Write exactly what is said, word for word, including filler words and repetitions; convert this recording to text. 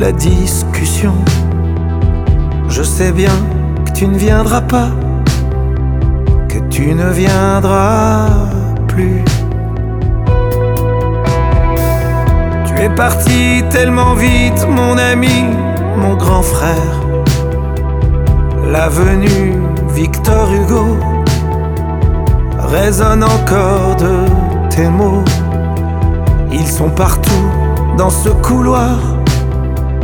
la discussion. Je sais bien que tu ne viendras pas, que tu ne viendras plus. Tu es parti tellement vite, mon ami, mon grand frère. L'avenue Victor Hugo résonne encore de tes mots. Ils sont partout dans ce couloir,